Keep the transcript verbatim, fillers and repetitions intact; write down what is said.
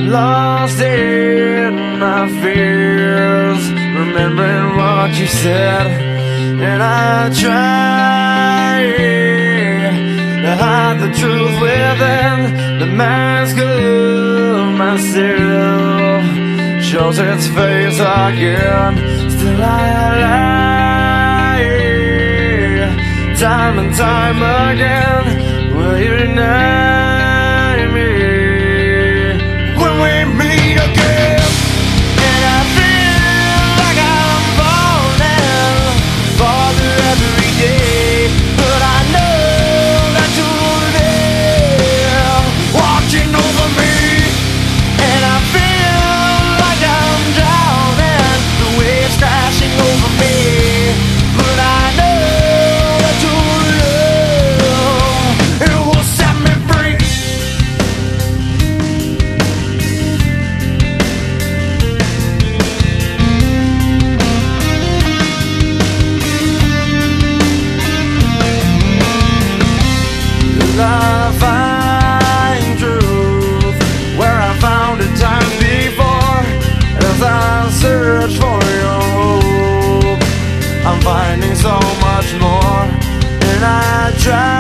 lost in my fears, remembering what you said, and I try to hide the truth within. The mask of myself shows its face again. Still I lie, time and time again. Will you deny me when we meet again? And I feel like I'm falling farther every day, but I know that you're there watching over me. And I feel like I'm drowning, the waves crashing over me, but I know that you're there. It will set me free. I find truth where I found it time before. As I search for your hope, I'm finding so much more, and I try